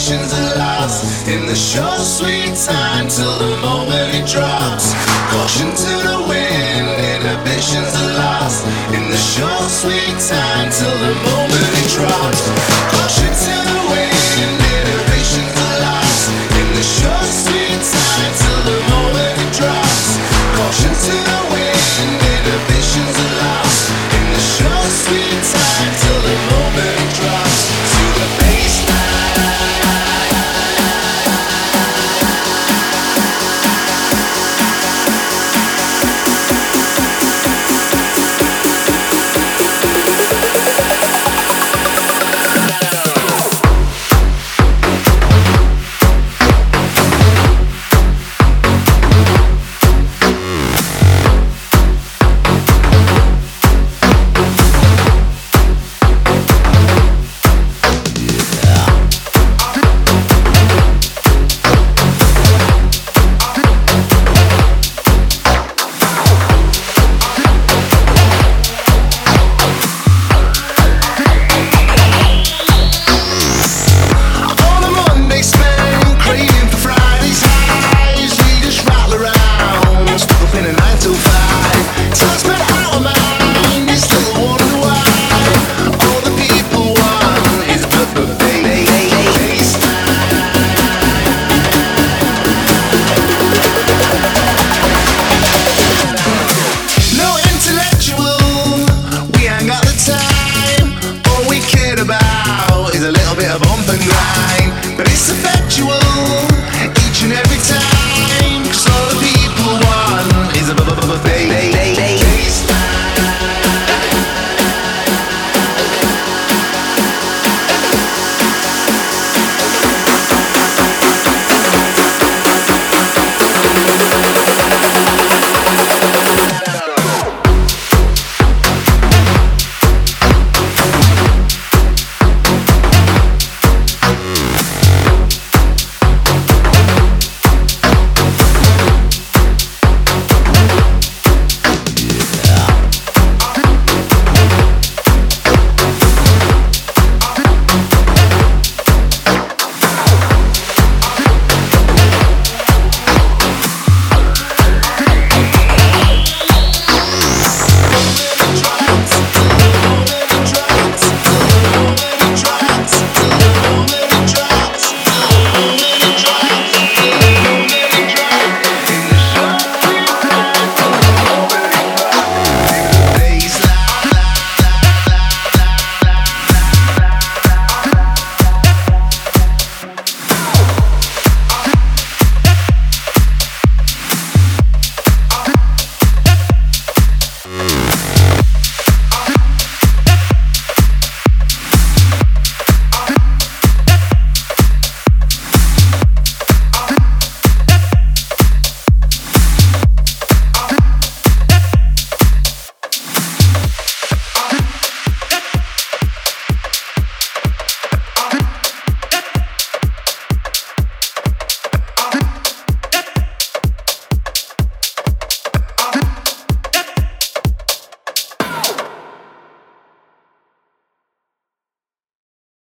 inhibitions are lost in the short sweet time till the moment it drops. Caution to the wind, inhibitions are lost in the short sweet time till the moment it drops. Caution to the wind, inhibitions are lost in the short sweet time till the moment it drops. Caution to the wind, inhibitions are lost in the short sweet time till the moment it drops. To the baseline. The